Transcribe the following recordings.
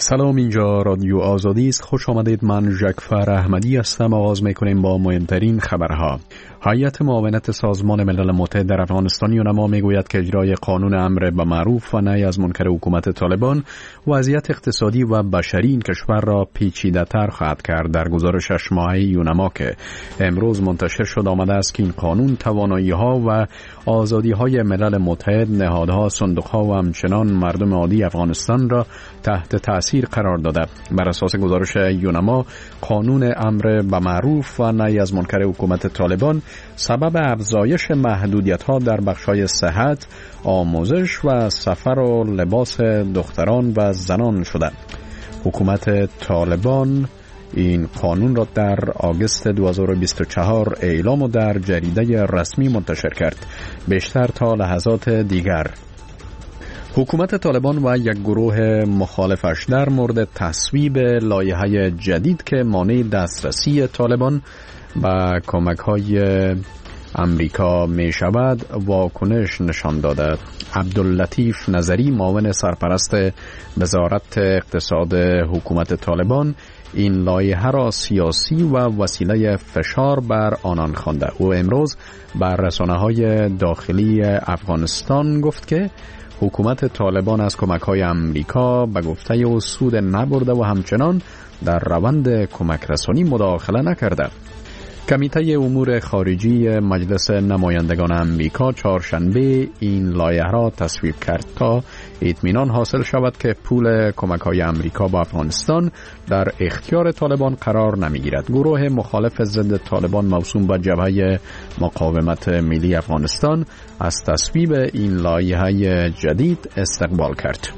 سلام، اینجا رادیو آزادی است. خوش آمدید. من ژکفر احمدی هستم. آغاز میکنیم با مهمترین خبرها. هیئت معاونت سازمان ملل متحد در افغانستان یونما میگوید که اجرای قانون امر بالمعروف و نهی از منکر حکومت طالبان وضعیت اقتصادی و بشری این کشور را پیچیده‌تر خواهد کرد. در گزارش 6 ماهه یونما که امروز منتشر شد آمده است که این قانون توانایی‌ها و آزادی‌های ملل متحد، نهادها، صندوق‌ها و همچنان مردم عادی افغانستان را تحت تأثیر قرار داده. بر اساس گزارش یونما، قانون امر بالمعروف و نهی از منکر حکومت طالبان سبب افزایش محدودیت‌ها در بخش‌های صحت، آموزش و سفر و لباس دختران و زنان شده. حکومت طالبان این قانون را در آگوست 2024 اعلام و در جریده رسمی منتشر کرد. بیشتر تا لحظات دیگر حکومت طالبان و یک گروه مخالفش در مورد تصویب لایحه جدید که مانع دسترسی طالبان و کمک‌های امریکا می شود واکنش نشان داده. عبداللطیف نظری، معاون سرپرست وزارت اقتصاد حکومت طالبان، این لایحه را سیاسی و وسیله فشار بر آنان خوانده. او امروز بر رسانه‌های داخلی افغانستان گفت که حکومت طالبان از کمک‌های امریکا به گفته او سود نبرده و همچنان در روند کمک رسانی مداخله نکرده. کمیته امور خارجی مجلس نمایندگان امریکا چهارشنبه این لایحه را تصویب کرد تا اطمینان حاصل شود که پول کمک‌های امریکا با افغانستان در اختیار طالبان قرار نمی‌گیرد. گروه مخالف ضد طالبان موسوم به جبهه مقاومت ملی افغانستان از تصویب این لایحه جدید استقبال کرد.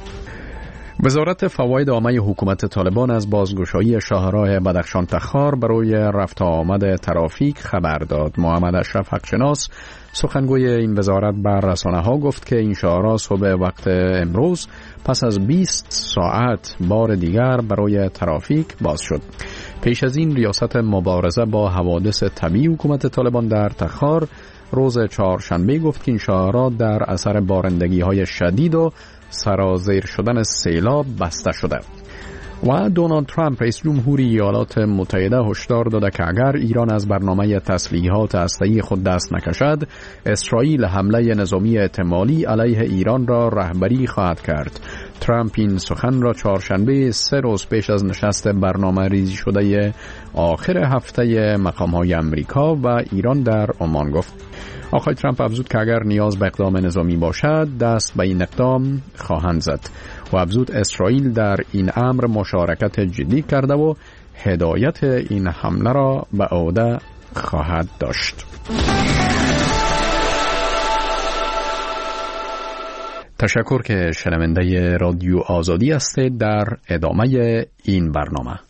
وزارت فواید عامه حکومت طالبان از بازگشایی شاهراه بدخشان تخار برای رفت و آمد ترافیک خبر داد. محمد اشرف حقشناس، سخنگوی این وزارت، بر رسانه‌ها گفت که این شاهراه صبح وقت امروز پس از 20 ساعت بار دیگر برای ترافیک باز شد. پیش از این ریاست مبارزه با حوادث طبیعی حکومت طالبان در تخار روز چهارشنبه گفت که این شاهراه در اثر بارندگی‌های شدید و سرازیر شدن سیلاب بسته شده. و دونالد ترامپ رئیس جمهوری ایالات متحده هشدار داده که اگر ایران از برنامه تسلیحات هسته‌ای خود دست نکشد، اسرائیل حمله نظامی احتمالی علیه ایران را رهبری خواهد کرد. ترامپ این سخن را چهارشنبه 3 روز پیش از نشست برنامه ریزی شده آخر هفته مقام‌های امریکا و ایران در عمان گفت. آقای ترامپ افزود که اگر نیاز به اقدام نظامی باشد دست به این اقدام خواهند زد و افزود اسرائیل در این امر مشارکت جدی کرده و هدایت این حمله را به عهده خواهد داشت. تشکر که شنونده رادیو آزادی هستید. در ادامه این برنامه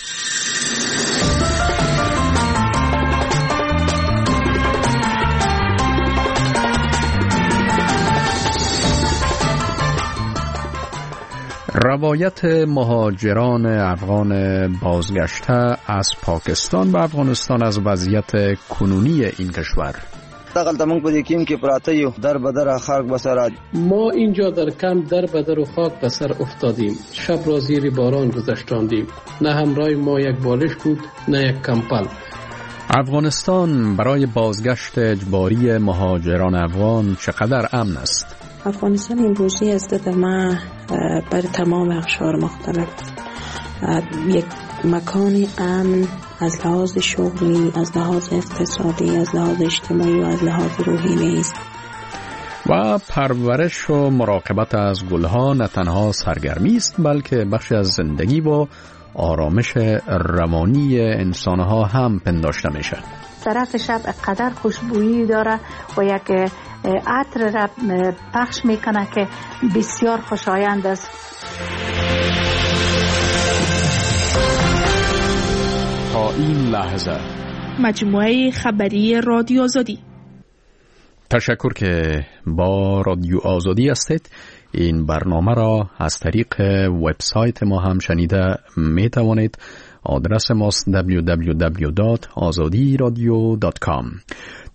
روایت مهاجران افغان بازگشته از پاکستان و افغانستان از وضعیت کنونی این کشور. ما اینجا در کمپ در بدر و خاک به سر افتادیم. شب را زیر باران گذشتاندیم. نه همراه ما یک بالش بود نه یک کمپل. افغانستان برای بازگشت اجباری مهاجران افغان چقدر امن است؟ افغانستان امروزی از دید ما بر تمام اقشار مختلف یک مکان امن از لحاظ شغلی، از لحاظ اقتصادی، از لحاظ اجتماعی و از لحاظ روحی نیست. و پرورش و مراقبت از گلها نه تنها سرگرمی است بلکه بخشی از زندگی و آرامش روانی انسانها هم پنداشته میشه. طرف شب قدر خوشبویی داره و یک عطر را پخش میکنه که بسیار خوشایند است. تا این لحظه مجموعه خبری رادیو آزادی. تشکر که با رادیو آزادی هستید. این برنامه را از طریق وبسایت ما هم شنیده می توانید. آدرس ماست www.azadiradio.com.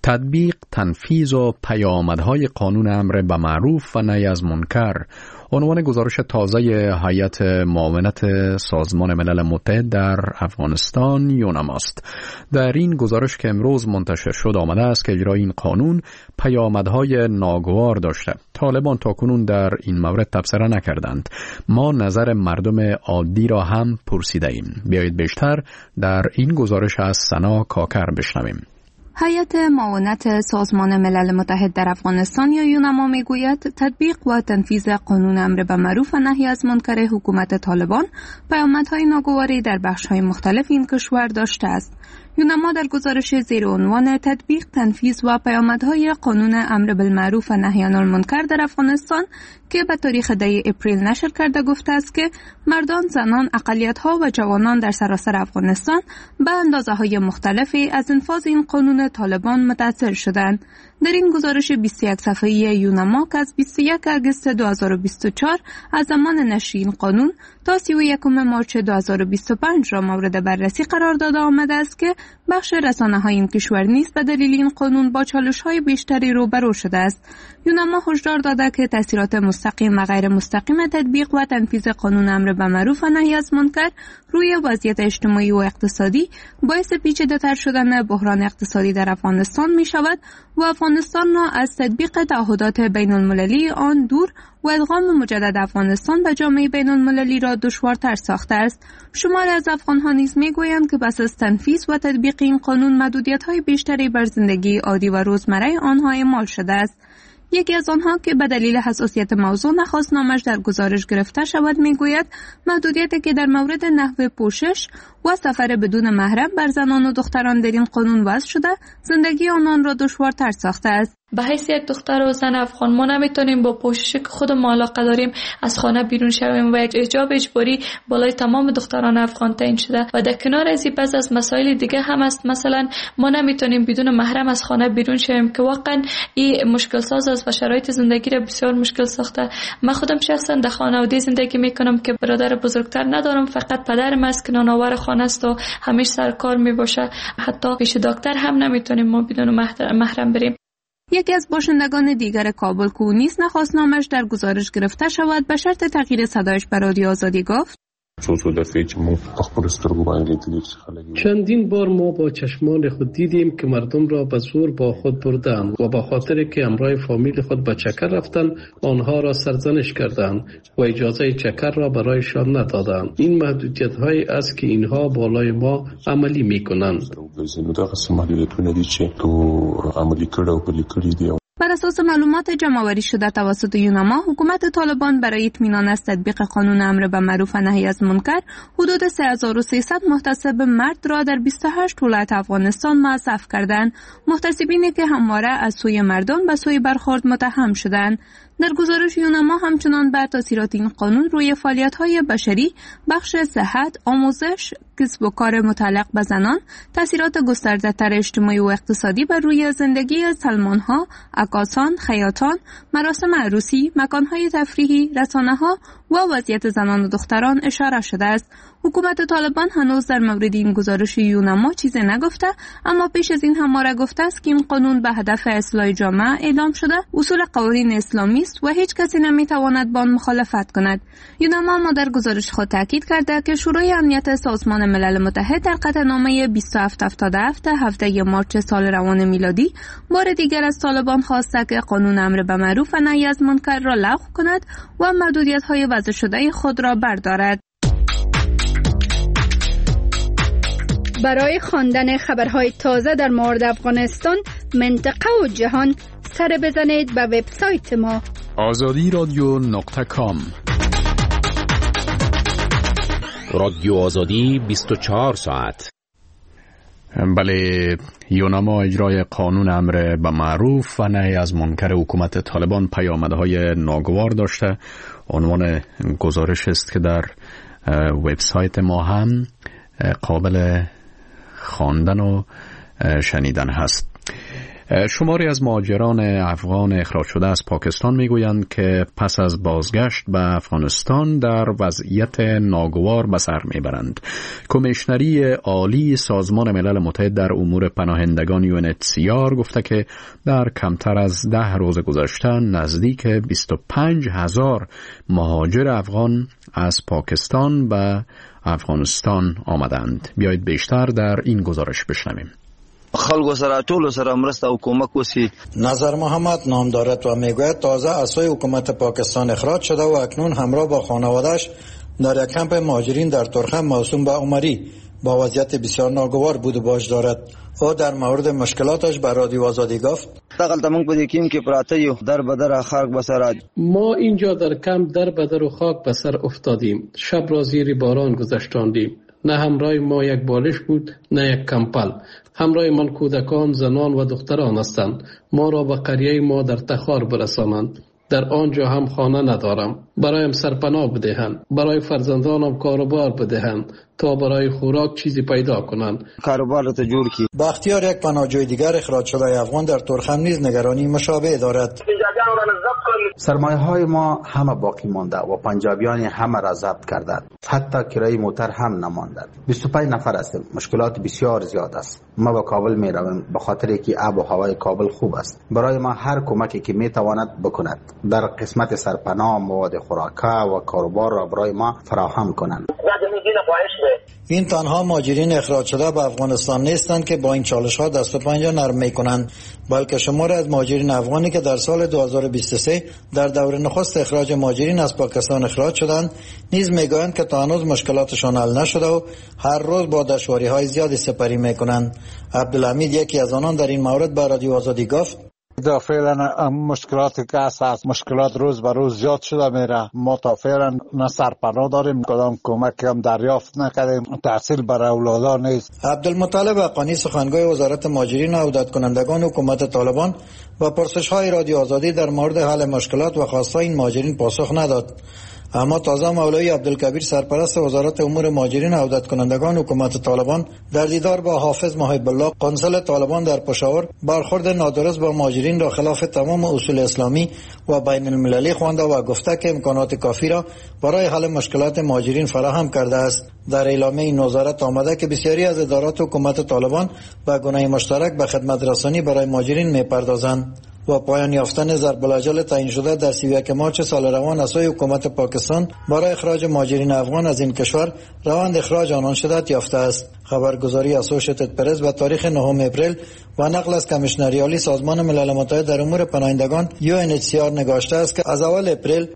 تطبیق، تنفیذ و پیامدهای قانون امر به معروف و نهی از منکر عنوان گزارش تازه هیئت معاونت سازمان ملل متحد در افغانستان یونما است. در این گزارش که امروز منتشر شد آمده است که اجرای این قانون پیامدهای ناگوار داشته. طالبان تاکنون در این مورد تبصره نکردند. ما نظر مردم عادی را هم پرسیده ایم. بیایید بیشتر در این گزارش از سنا کاکر بشنویم. هیئت معاونت سازمان ملل متحد در افغانستان یا یونما میگوید تطبیق و تنفیذ قانون امر به معروف و نهی از منکر حکومت طالبان پیامدهای ناگواری در بخش‌های مختلف این کشور داشته است. یونما در گزارش زیر عنوان تطبیق، تنفیذ و پیامدهای قانون امر بالمعروف و نهی عن المنکر در افغانستان که به تاریخ 10 اپریل نشر کرده گفته است که مردان، زنان، اقلیت‌ها و جوانان در سراسر افغانستان به اندازه‌های مختلفی از انفاذ این قانون طالبان متاثر شدند. در این گزارش 21 صفحه‌ای یونما که از 21 اگست 2024 از زمان نشر این قانون تا 31 مارچ 2025 را مورد بررسی قرار داده آمده است که بخش رسانه‌های این کشور نیز به دلیل این قانون با چالش‌های بیشتری روبرو شده است. یونما هشدار داده که تأثیرات مستقیم و غیر مستقیم تطبیق و تنفیذ قانون امر به معروف و نهی از منکر روی وضعیت اجتماعی و اقتصادی باعث پیچیده‌تر شدن بحران اقتصادی در افغانستان می شود و افغانستان را از تطبیق تعهدات بین‌المللی آن دور و ادغام مجدد افغانستان به جامعه بین‌المللی را دشوارتر ساخته است. شماری از افغان‌ها نیز می‌گویند که پس از تنفیذ و تطبیق این قانون محدودیت‌های بیشتری بر زندگی عادی و روزمره آنها اعمال شده است. یکی از آنها که به دلیل حساسیت موضوع نخواست نامش در گزارش گرفته شود میگوید محدودیتی که در مورد نحوه پوشش و سفر بدون محرم بر زنان و دختران در این قانون وضع شده زندگی آنان را دشوارتر ساخته است. به حیث یک دختر و زن افغان ما نمیتونیم با پوششی که خودمون علاقه داریم از خانه بیرون شویم و یک حجاب اجباری بالای تمام دختران افغان تعیین شده و در کنار از این بعض از مسائل دیگه هم است. مثلا ما نمیتونیم بدون محرم از خانه بیرون شویم که واقعا این مشکل ساز است و شرایط زندگی را بسیار مشکل ساخته. من خودم شخصا در خانواده زندگی میکنم که برادر بزرگتر ندارم، فقط پدرم است که نانآور خانه است و همیشه سر کار میباشه. حتی پیش دکتر هم نمیتونیم ما بدون محرم بریم. یکی از باشندگان دیگر کابل که نیز نخواست نامش در گزارش گرفته شود به شرط تغییر صدایش به رادیو آزادی گفت چندین بار ما با چشمان خود دیدیم که مردم را به زور با خود بردند و به خاطر که همراه فامیل خود به چکر رفتند آنها را سرزنش کردند و اجازه چکر را برایشان ندادند. این محدودیت هایی است که اینها بالای ما عملی می کنند. بر اساس معلومات جمع‌آوری شده توسط یونما، حکومت طالبان برای اطمینان از تطبیق قانون امر به معروف و نهی از منکر حدود 3300 محتسب مرد را در 28 ولایت افغانستان موظف کردند. محتسبینی که همواره از سوی مردم به سوی برخورد متهم شدند. در گزارش یونما همچنان بر تاثیرات این قانون روی فعالیت‌های بشری، بخش صحت، آموزش، کسب و کار متعلق به زنان، تاثیرات گسترده‌تر اجتماعی و اقتصادی بر روی زندگی سلمان‌ها، عکاسان، خیاطان، مراسم عروسی، مکان‌های تفریحی، رسانه‌ها و وضعیت زنان و دختران اشاره شده است. حکومت طالبان هنوز در مورد این گزارش یونما چیزی نگفته، اما پیش از این همواره گفته است که این قانون به هدف اصلاح جامعه اعلام شده، اصول قوانین اسلامی است و هیچ کسی نمیتواند با آن مخالفت کند. یونما ما در گزارش خود تاکید کرده که شورای امنیت سازمان ملل متحد در قطعنامه 2777 17 مارچ سال روان میلادی بار دیگر از طالبان خواسته که قانون امر به معروف و نهی از منکر را لغو کند و محدودیت‌های وضع شده خود را بردارد. برای خواندن خبرهای تازه در مورد افغانستان، منطقه و جهان سر بزنید به وبسایت ما azadi.com. رادیو آزادی 24 ساعت. بله، یونما اجرای قانون امر به معروف و نهی از منکر حکومت طالبان پیامدهای ناگوار داشته. عنوان گزارش است که در وبسایت ما هم قابل خواندن و شنیدن هست. شماری از مهاجران افغان اخراج شده از پاکستان میگویند که پس از بازگشت به افغانستان در وضعیت ناگوار به سر میبرند. کمیشنری عالی سازمان ملل متحد در امور پناهندگان UNHCR گفته که در کمتر از 10 روز گذشته نزدیک 25,000 مهاجر افغان از پاکستان به افغانستان آمدند. بیایید بیشتر در این گزارش بشنویم. خلکو سره ټولو سره مرسته او کومک وسی. نظر محمد نام دارد و میگوید تازه از سوی حکومت پاکستان اخراج شده و اکنون همراه با خانواده‌اش در یک کمپ مهاجرین در ترخم موسوم به عمری با وضعیت بسیار ناگوار بود و باش دارد. او در مورد مشکلاتش به رادیو آزادی گفت: دغلته موږ په دې کیم کې پراته یو در بدر خاک بسر. ما اینجا در کمپ در بدر و خاک بسر افتادیم. شب را زیر باران گذشتاندیم. نه همراه ما یک بالش بود نه یک کمپل. همراه من کودکان، زنان و دختران هستند. ما را به قریه ما در تخار برسانند. در آنجا هم خانه ندارم. برایم سرپناه بدهند. برای فرزندانم کاروبار بدهند تا برای خوراک چیزی پیدا کنند. کاروبار را جور کی. بختیار یک پناهجوی دیگر اخراج شده افغان در ترخم نیز نگرانی مشابه دارد. سرمایه های ما همه باقی مانده و پنجابیان همه را ضبط کردند. حتی کرایه موتر هم نماندند. 25 نفر هستیم. مشکلات بسیار زیاد است. ما به کابل می رویم به خاطر که آب و هوای کابل خوب است. برای ما هر کمکی که می تواند بکند در قسمت سرپناه، مواد خوراکه و کاروبار را برای ما فراهم کنند. این تنها مهاجرین اخراج شده به افغانستان نیستند که با این چالش ها دست و پنجه نرم می کنند، بلکه شماری از مهاجرین افغانی که در سال 2023 در دور نخست اخراج مهاجرین از پاکستان اخراج شدند نیز میگویند که تا هنوز مشکلاتشان حل نشده و هر روز با دشواری های زیادی سپری میکنند. عبدالحمید یکی از آنان در این مورد به رادیو آزادی گفت: فعلا مشکلاتی که هست، مشکلات روز به روز زیاد شده میره. ما تا فعلا نه سرپناه داریم، کدام کمکی هم دریافت نکردیم، تحصیل برای اولادا نیست. عبدالمطلب حقانی سخنگوی وزارت مهاجرین و عودت کنندگان حکومت طالبان و پرسش های رادیو آزادی در مورد حل مشکلات و خواستهای این مهاجرین پاسخ نداد. اما تازه مولوی عبدالکبیر سرپرست وزارت امور مهاجرین و عودت کنندگان حکومت طالبان در دیدار با حافظ محب الله قنصل طالبان در پشاور برخورد نادرست با مهاجرین را خلاف تمام اصول اسلامی و بین المللی خوانده و گفته که امکانات کافی را برای حل مشکلات مهاجرین فراهم کرده است. در اعلامیه این وزارت آمده که بسیاری از ادارات حکومت طالبان به گونه مشترک به خدمت رسانی برای مهاجرین می‌پردازند. و پایان یافتن ضرب الاجل تعیین شده در 31 مارس سال روان از سوی حکومت پاکستان برای اخراج مهاجرین افغان از این کشور روند اخراج آنان شدت یافته است. خبرگزاری اسوشیتد پرس به تاریخ 9 اپریل و نقل از کمیشنری عالی سازمان ملل متحد در امور پناهندگان UNHCR نگاشته است که از اول اپریل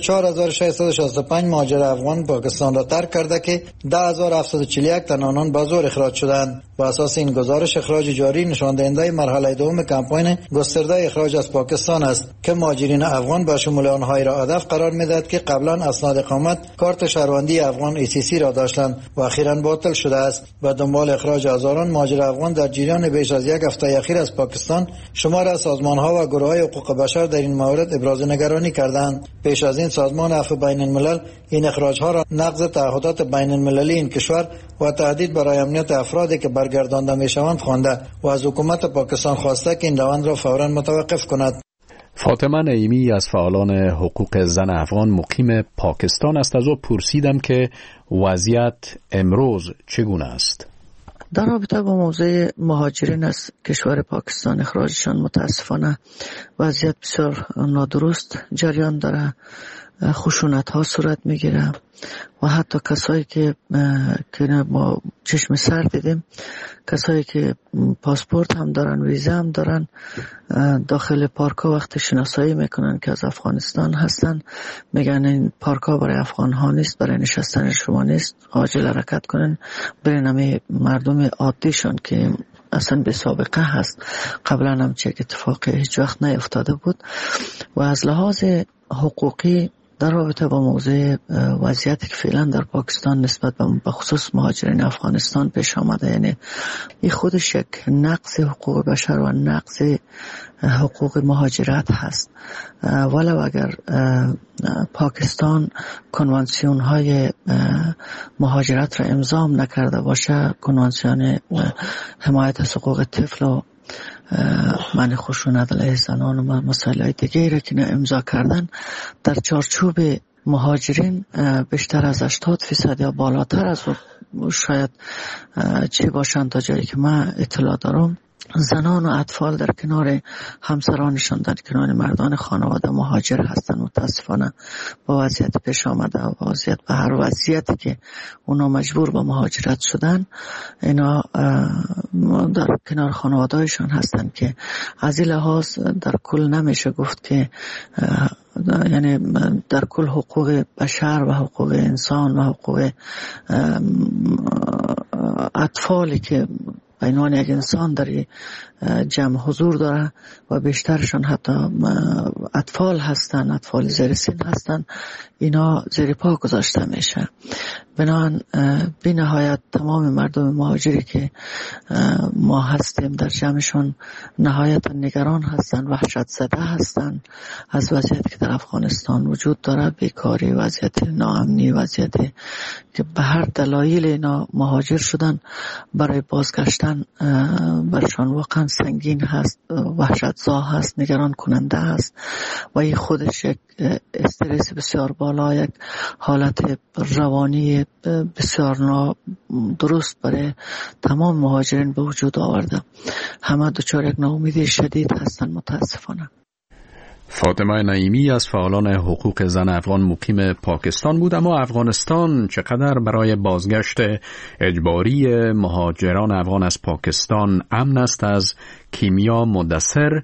24665 مهاجر افغان پاکستان را ترک کرده که 10741 تن آنان به زور اخراج شدند. بر اساس این گزارش اخراج جاری نشان دهنده مرحله دوم کمپاین گسترده اخراج از پاکستان است که مهاجرین افغان به شمول آنهایی را هدف قرار می‌دهد که قبلا اسناد اقامت کارت شهروندی افغان ECC را داشتند و اخیراً باطل شده است. و دنبال اخراج هزاران مهاجر افغان در جریان بیش از یک هفته اخیر از پاکستان شمار از سازمان‌ها و گروه‌های حقوق بشر در این مورد ابراز نگرانی کردند. پیش از این سازمان عفو بین الملل این اخراج‌ها را نقض تعهدات بین المللی این کشور و تهدید برای امنیت افرادی که برگردانده میشوند خوانده و از حکومت پاکستان خواسته که این روند را فوراً متوقف کند. فاطمه نعیمی از فعالان حقوق زن افغان مقیم پاکستان است. از او پرسیدم که وضعیت امروز چگونه است. در رابطه با موضوع مهاجرین از کشور پاکستان اخراجشان متاسفانه وضعیت بسیار نادرست جریان داره. خشونت ها صورت میگیره و حتی کسایی که ما چشم سر دیدیم، کسایی که پاسپورت هم دارن، ویزا هم دارن، داخل پارک ها وقت شناسایی میکنن که از افغانستان هستن، میگن این پارک ها برای افغان ها نیست، برای نشستن شما نیست، عاجل حرکت کنن برین همه مردم عادیشون که اصلا به سابقه هست، قبلا هم چه اتفاقی هیچ وقت نیفتاده بود. و از لحاظ حقوقی در رابطه با موضوع وضعیتی که فعلا در پاکستان نسبت به خصوص مهاجرین افغانستان پیش آمده، یعنی این خودش یک نقض حقوق بشر و نقض حقوق مهاجرت هست. ولو اگر پاکستان کنوانسیون های مهاجرت را امضا نکرده باشه، کنوانسیون حمایت از حقوق طفل و من خشونت علیه زنان و مسائل دیگه را که امضا کردن در چارچوب مهاجرین بیشتر از 80% یا بالاتر از شاید چی باشند تا جایی که من اطلاع دارم زنان و اطفال در کنار همسرانشان در کنار مردان خانواده مهاجر هستند. متاسفانه با وضعیت پیش آمده و وضعیت به هر وضعیتی که اونا مجبور به مهاجرت شدن اینا در کنار خانواده‌شان هستند که از این لحاظ در کل نمیشه گفت که یعنی در کل حقوق بشر و حقوق انسان و حقوق اطفالی که به عنوان یک انسان در جمع حضور داره و بیشترشون حتی اطفال هستن، اطفال زیر سن هستن، اینا زیر پا گذاشته میشه. بنابراین بی نهایت تمام مردم مهاجری که ما هستیم در جمعشون نهایت نگران هستن، وحشت زده هستن از وضعیتی که در افغانستان وجود داره، بیکاری، وضعیت ناامنی، وضعیتی که به هر دلایل اینا مهاجر شدن. برای بازگشتن برشان واقعا سنگین هست، وحشت زا هست، نگران کننده هست و این خودش یک استرس بسیار بالا، یک حالت روانی بسیار درست برای تمام مهاجرین به وجود آورده. همه دچار یک ناامیدی شدید هستند متاسفانه. فاطمه نعیمی از فعالان حقوق زن افغان مقیم پاکستان بود. اما افغانستان چقدر برای بازگشت اجباری مهاجران افغان از پاکستان امن است؟ از کیمیا مدثر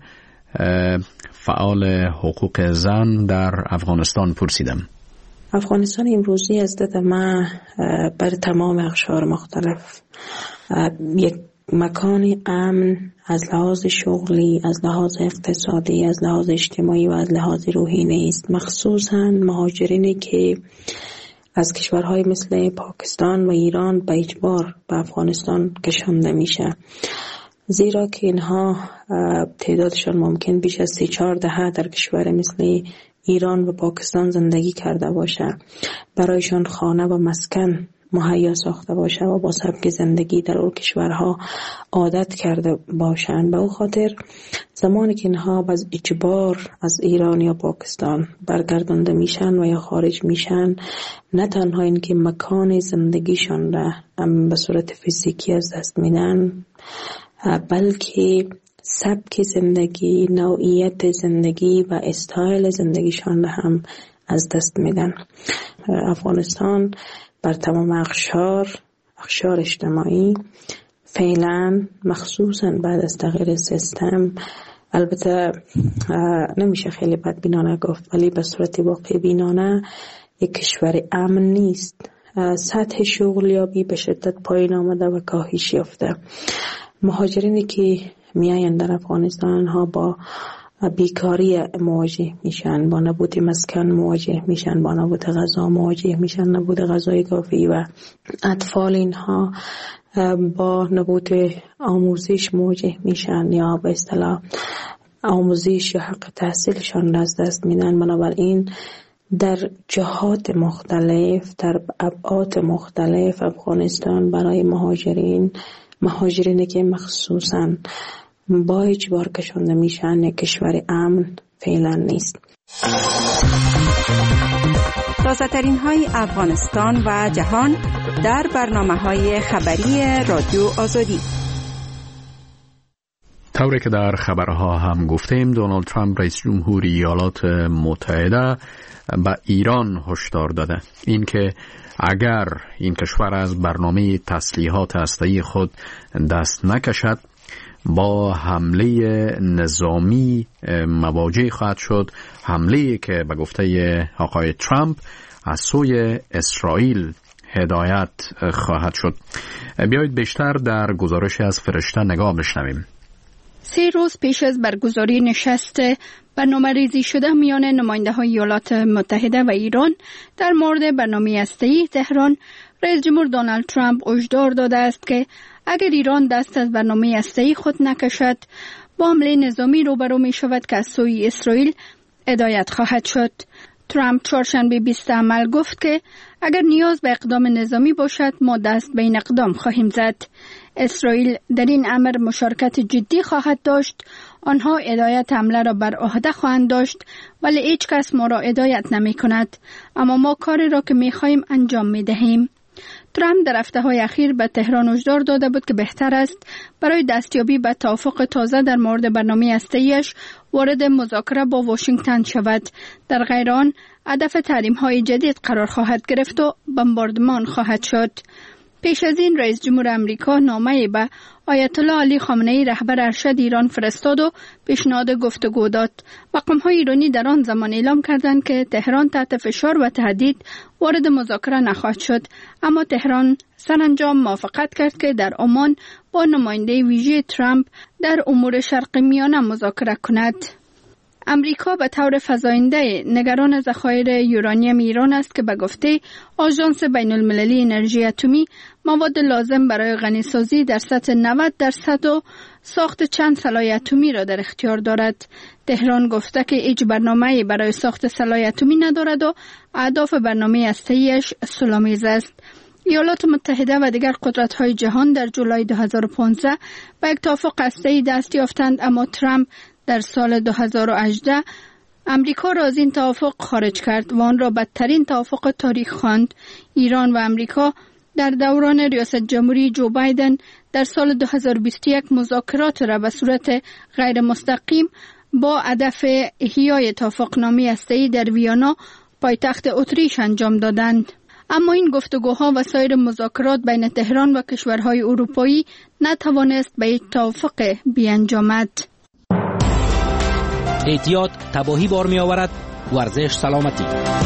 فعال حقوق زن در افغانستان پرسیدم. افغانستان امروزی از دید من بر تمام اقشار مختلف یک مکان امن از لحاظ شغلی، از لحاظ اقتصادی، از لحاظ اجتماعی و از لحاظ روحی نیست. مخصوصاً مهاجرینی که از کشورهای مثل پاکستان و ایران به اجبار به افغانستان کشانده میشه، زیرا که اینها تعدادشان ممکن بیش از 3-4 دهه در کشور مثل ایران و پاکستان زندگی کرده باشه، برایشان خانه و مسکن مهیا ساخته باشه و با سبک زندگی در اون کشورها عادت کرده باشند. به او خاطر زمانی که اینها باز اجبار از ایران یا پاکستان برگردانده میشن و یا خارج میشن، نه تنها این که مکان زندگیشان را به صورت فیزیکی از دست میدن، بلکه سبک زندگی، نوعیت زندگی و استایل زندگیشان را هم از دست میدن. افغانستان بر تمام اقشار اجتماعی فعلا، مخصوصا بعد از تغییر سیستم، البته نمیشه خیلی بدبینانه گفت ولی به صورت واقع بینانه یک کشور امن نیست. سطح شغلیابی به شدت پایین آمده و کاهش یافته. مهاجرینی که میاین در افغانستان ها با بیکاری مواجه میشن، با نبود مسکن مواجه میشن، با نبود غذا مواجه میشن، نبود غذای کافی، و اطفال اینها با نبود آموزش مواجه میشن یا به اصطلاح آموزش یا حق تحصیلشان از دست میدن. بنابراین در جهات مختلف، در ابعاد مختلف، افغانستان برای مهاجرینی که مخصوصاً با اجبار کشانده میشن یک کشور امن فعلا نیست. تازه‌ترین های افغانستان و جهان در برنامه‌های خبری رادیو آزادی. طوری که در خبرها هم گفتیم، دونالد ترامپ رئیس جمهوری ایالات متحده به ایران هشدار داده اینکه اگر این کشور از برنامه تسلیحات هسته‌ای خود دست نکشد با حمله نظامی مواجه خواهد شد، حمله که به گفته آقای ترامپ از سوی اسرائیل هدایت خواهد شد. بیایید بیشتر در گزارش از فرشته نگاه بشنویم. 3 روز پیش از برگزاری نشست برنامه‌ریزی شده میان نماینده‌های ایالات متحده و ایران در مورد برنامه هسته‌ای تهران، رئیس جمهور دونالد ترامپ هشدار داده است که اگر ایران دست از برنامه هسته‌ای خود نکشد، با حمله نظامی روبرو می شود که از سوی اسرائیل هدایت خواهد شد. ترامپ چهارشنبه 20 عمل گفت که اگر نیاز به اقدام نظامی باشد ما دست به این اقدام خواهیم زد. اسرائیل در این امر مشارکت جدی خواهد داشت. آنها هدایت حمله را بر عهده خواهند داشت ولی هیچ کس ما را هدایت نمی کند. اما ما کاری را که می خواهیم انجام می دهیم. ترامپ در هفته‌های اخیر به تهران هشدار داده بود که بهتر است برای دستیابی به توافق تازه در مورد برنامه هسته‌ایش وارد مذاکره با واشنگتن شود. در غیر آن هدف تحریم‌های جدید قرار خواهد گرفت و بمباردمان خواهد شد. پیش از این رئیس جمهور امریکا نامه‌ای به آیت الله علی خامنه‌ای رهبر ارشد ایران فرستاد و پیشنهاد گفتگو داد. مقام‌های ایرانی در آن زمان اعلام کردند که تهران تحت فشار و تهدید وارد مذاکره نخواهد شد، اما تهران سرانجام موافقت کرد که در عمان با نماینده ویژه ترامپ در امور شرق میانه مذاکره کند. امریکا به طور فزاینده نگران ذخایر یورانیم ایران است که به گفته آژانس بین المللی انرژی اتمی مواد لازم برای غنیسازی در سطح 90% و ساخت چند سلاح اتمی را در اختیار دارد. تهران گفته که هیچ برنامه‌ای برای ساخت سلاح اتمی ندارد و اهداف برنامه هسته‌ایش صلح‌آمیز است. ایالات متحده و دیگر قدرت‌های جهان در جولای 2015 به یک توافق هسته‌ای دست یافتند، اما ترامپ در سال 2018 امریکا را از این توافق خارج کرد و آن را بدترین توافق تاریخ خواند. ایران و امریکا در دوران ریاست جمهوری جو بایدن در سال 2021 مذاکرات را به صورت غیر مستقیم با هدف احیای توافقنامه هسته‌ای در ویانا پایتخت اتریش انجام دادند. اما این گفتگوها و سایر مذاکرات بین تهران و کشورهای اروپایی نتوانست به یک توافق بیانجامد. احتیاط تباهی بار می آورد. ورزش سلامتی.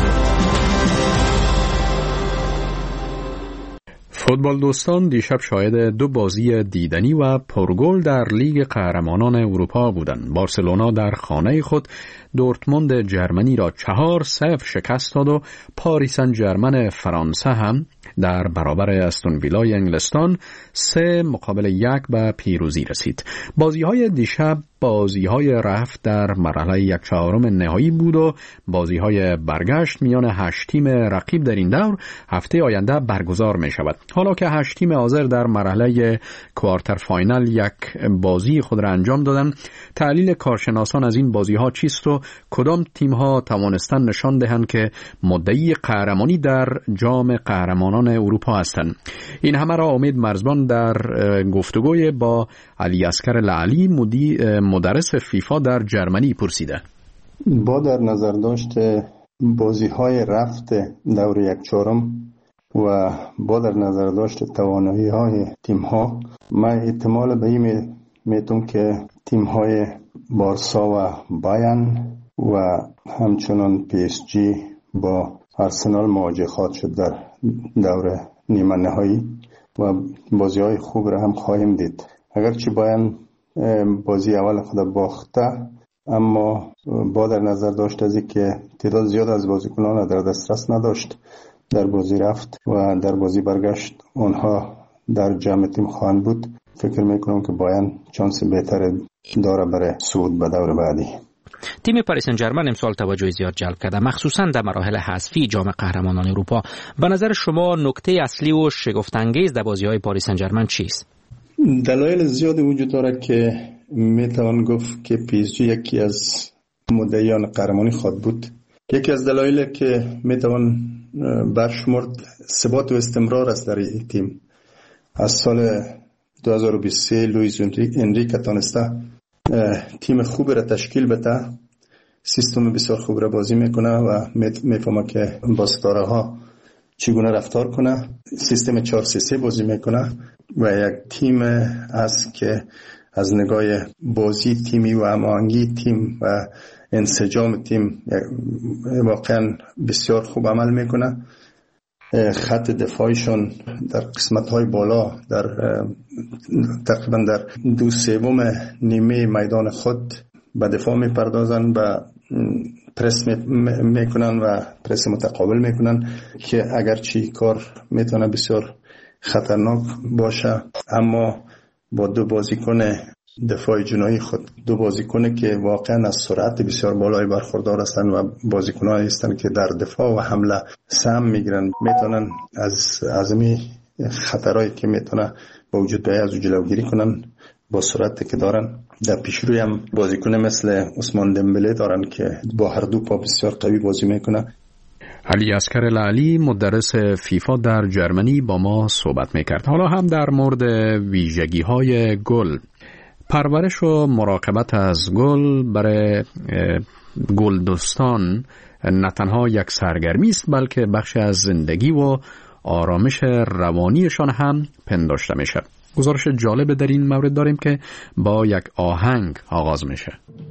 فوتبال دوستان دیشب شاهد دو بازی دیدنی و پرگل در لیگ قهرمانان اروپا بودند. بارسلونا در خانه خود دورتموند جرمنی را 4-0 شکست داد و پاریس سن ژرمن فرانسه هم در برابر استون ویلای انگلستان 3-1 به پیروزی رسید. بازی‌های دیشب بازی‌های رفت در مرحله 1/4 نهایی بود و بازی‌های برگشت میان 8 تیم رقیب در این دور هفته آینده برگزار می‌شود. حالا که 8 تیم حاضر در مرحله کوارتر فاینال یک بازی خود را انجام دادند، تحلیل کارشناسان از این بازی‌ها چیست و کدام تیم‌ها توانستند نشان دهند که مدعی قهرمانی در جام قهرمانان اروپا هستند؟ این همه را امید مرزبان در گفتگوی با علی اصغر لعلی مدرس فیفا در جرمنی پرسیده. با در نظر داشت بازی‌های رفت دور 1/4 و با در نظر داشت توانایی‌های تیم‌ها، من احتمال به این میتونم که تیم‌های بارسا و بایرن و همچنان پی اس جی با آرسنال مواجه خواهد شد در دور نیمه نهایی و بازی‌های خوب را هم خواهیم دید. اگرچه بایرن بازی اول خود باخته، اما با در نظر داشت از که تعداد زیاد از بازیکنان در دسترس نداشت در بازی رفت و در بازی برگشت آنها در جمع تیم خواهند بود، فکر میکنم که بایرن چانس بهتر داره برای صعود به دور بعدی. تیم پاریس سن ژرمن امسال توجه زیاد جلب کرده، مخصوصا در مراحل حذفی جام قهرمانان اروپا. به نظر شما نکته اصلی و شگفت‌انگیز در بازی‌های پاریس سن ژرمن چیست؟ دلایل زیادی وجود داره که میتوان گفت که پی اس جی یکی از مدعیان قهرمانی خواهد بود. یکی از دلایلی که میتوان برشمرد ثبات و استمرار است در این تیم. از سال 2023 لوئیس انریکه تانسته تیم خوب را تشکیل بده، سیستم بسیار خوب را بازی میکنه و میفهمه که با ستاره ها چگونه رفتار کنه. سیستم 4-3-3 بازی میکنه و یک تیم است که از نگاه بازی تیمی و هماهنگی تیم و انسجام تیم واقعا بسیار خوب عمل میکنه. خط دفاعیشون در قسمت‌های بالا در تقریبا در 2/3 نیمه میدان خود به دفاع میپردازن و پرس میکنن و پرس متقابل میکنن که اگرچه کار میتونه بسیار خطرناک باشه، اما با دو بازیکن دفاع جناحی خود 2 بازیکن که واقعا از سرعت بسیار بالای برخوردار هستند و بازیکنایی هستند که در دفاع و حمله سهم میگیرن، میتونن از این خطرایی که میتونه با وجود بیاید از جلوگیری کنن با سرعتی که دارن. در پیشروی هم بازیکن مثل عثمان دمبله دارن که با هر دو پا بسیار قوی بازی میکنه. علی اصغر لعلی مدرس فیفا در جرمنی با ما صحبت میکرد. حالا هم در مورد ویژگی‌های گل، پرورش و مراقبت از گل برای گل دوستان نه تنها یک سرگرمی است بلکه بخشی از زندگی و آرامش روانیشان هم پنداشته میشه. گزارش جالب در این مورد داریم که با یک آهنگ آغاز میشه.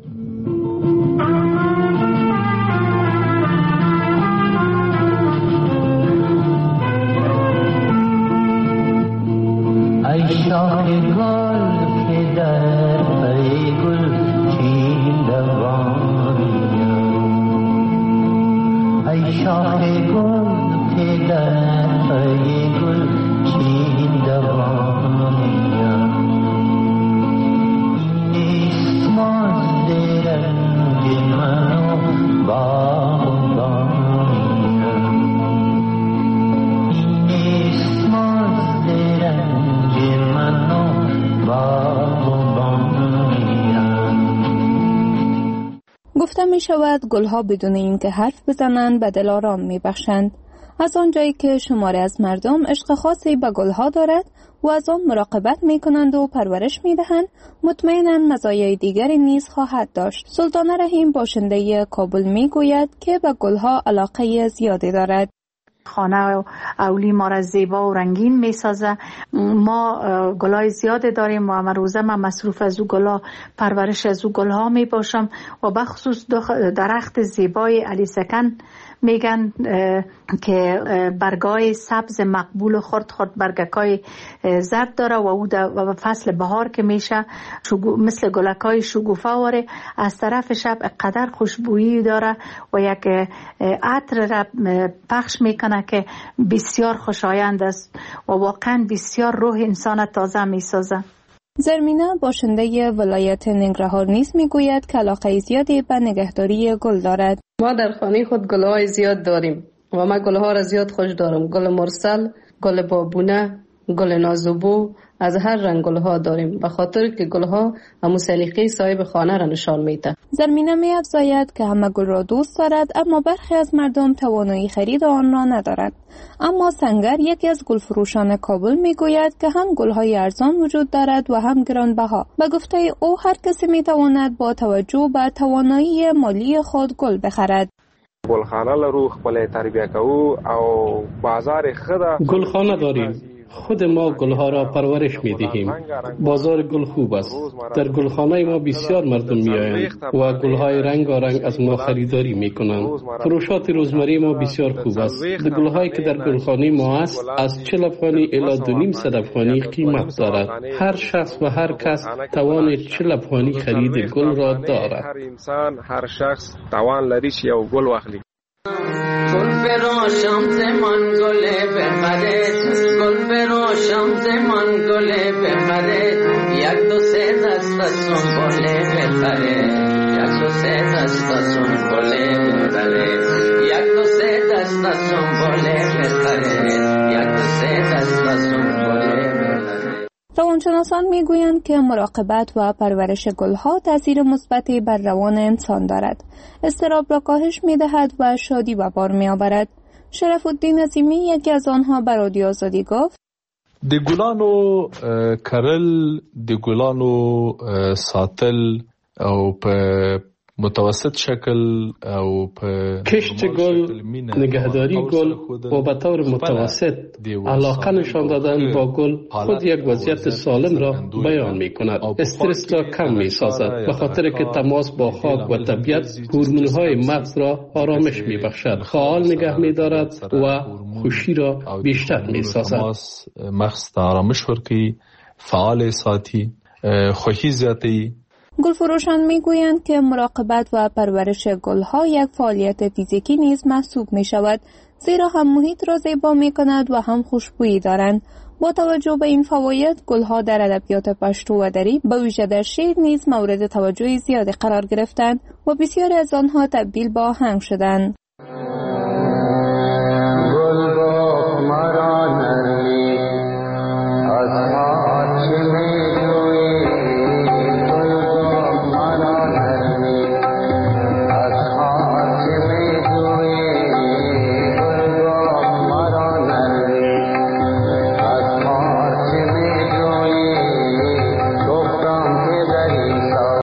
ای شاخ گل که در پی گل چین دوانیم، ای شاخ گل که در پی گل چین دوانیم، نیست ماز درنگ منو باغبانیم، نیست ماز درنگ منو باغبانیم. گفته می شود گلها بدون اینکه حرف بزنند به دل آرام می بخشند. از آنجایی که شماری از مردم عشق خاصی به گلها دارد و از آن مراقبت می کنند و پرورش می دهند، مطمئناً مزایای دیگری نیز خواهد داشت. سلطانه رحیم باشنده کابل می گوید که به گلها علاقه زیادی دارد. خانه و اولی ما را زیبا و رنگین می سازه. ما گلای زیاده داریم و همه روزه من مصروف از او گلا، پرورش از او گلها می باشم و بخصوص درخت زیبای علی سکن میگن که برگای سبز مقبول خرد برگکای زرد داره و او در فصل بهار که میشه مثل گلکای شگوفه واره، از طرف شب قدر خوشبویی داره و یک عطر را پخش میکنه که بسیار خوشایند است و واقعا بسیار روح انسان تازه میسازه. زرمینه باشنده ولایت ننگرهار نیز میگوید که علاقه زیادی به نگهداری گل دارد. ما در خانه خود گلهای زیاد داریم و من گلها را زیاد خوش دارم. گل مرسل، گل بابونه، گل نازوبو، از هر رنگ گلها داریم به خاطر که گلها همون سلیقه صاحب خانه را نشان میده. زرمینه می افزاید که همه گل را دوست دارد اما برخی از مردم توانایی خرید آن را ندارد. اما سنگر یکی از گلفروشان کابل می گوید که هم گلهای ارزان وجود دارد و هم گرانبها. به گفته او هر کسی می تواند با توجه به توانایی مالی خود گل بخرد. گلخانه لرو خپل تربیه کوو او بازار خدا گلخانه داریم. خود ما گلها را پرورش می دهیم. بازار گل خوب است. در گلخانه ما بسیار مردم می آیند و گلهای رنگارنگ از ما خریداری می کنند. فروشات روزمره ما بسیار خوب است. گلهایی که در گلخانه ما است از 40 افغانی الی 2.5 افغانی قیمت دارد. هر شخص و هر کس توان 40 افغانی خرید گل را دارد. هر انسان هر شخص توان لري چې یو گل واخلي. گل بروشم زمان گله بخره، گل بروشم زمان گله بخره، یک دو سه دستشون گله بخره، یک دو سه دستشون گله بخره، یک دو سه دستشون گله بخره، یک دو سه دستشون گله بخره. روانشناسان میگویند که مراقبت و پرورش گلها تاثیر مثبتی بر روان انسان دارد. اضطراب را کاهش می‌دهد و شادی به بار می‌آورد. شرف الدین عظیمی یکی از آنها به رادیو آزادی گفت: د ګلانو کرل، د ګلانو ساتل او په متوسط شکل او په کشت گل، نگهداری گل و به طور متوسط علاقه نشان دادن با گل خود یک وضعیت سالم را بیان می کند. استرس را کم می سازد به خاطر که تماس با خاک و طبیعت هورمون‌های مغز را آرامش می بخشد، فعال نگه می دارد و خوشی را بیشتر می سازد. مغز آرامش ورکوي، فعال ساتي، خوشی زیاتوي. گلفروشان میگویند که مراقبت و پرورش گلها یک فعالیت فیزیکی نیز محسوب می شود، زیرا هم محیط را زیبا می کند و هم خوشبویی دارند. با توجه به این فواید، گلها در ادبیات پشتو و دری به ویژه در شعر نیز مورد توجه زیادی قرار گرفتند و بسیاری از آنها تبدیل به آهنگ شدند.